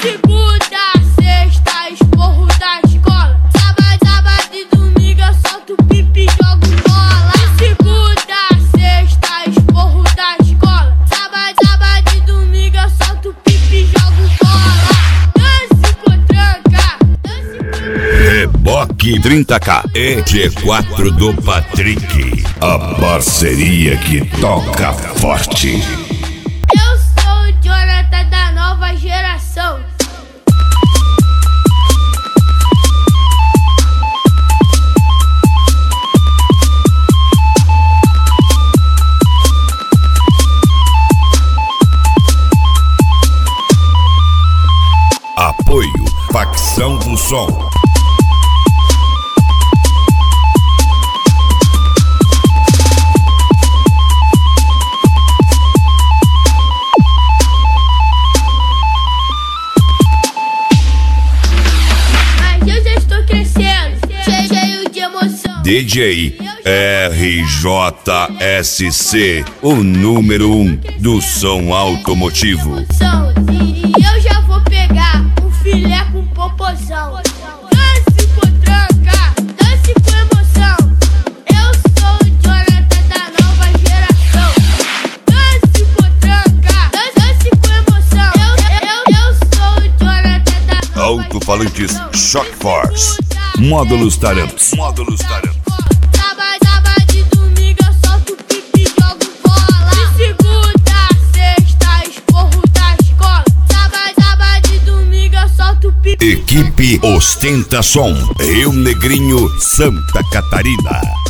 segunda, sexta, esporro da escola. Sábado e domingo eu solto pipi e jogo bola. Segunda, sexta, esporro da escola. Sábado e domingo eu solto pipi e jogo bola. Dance com tranca. Reboque 30K e G4 do Patrick. A parceria que toca forte. Eu sou o Jonathan da nova geração. Apoio Facção do Som. DJ RJSC, o número 1 do som automotivo. E eu já vou pegar um filé com popozão. Dance com tranca, dance com emoção. Eu sou o Jonathan da nova geração. Dance com tranca, dance com emoção. Eu sou o Jonathan da nova Alto-falantes Shock Force. Módulos Taramps. Sábado e domingo eu solto pipi e jogo bola. Segunda, sexta, esporro da escola. Sábado e domingo eu solto pipi. Equipe Ostenta Som, Rio Negrinho, Santa Catarina.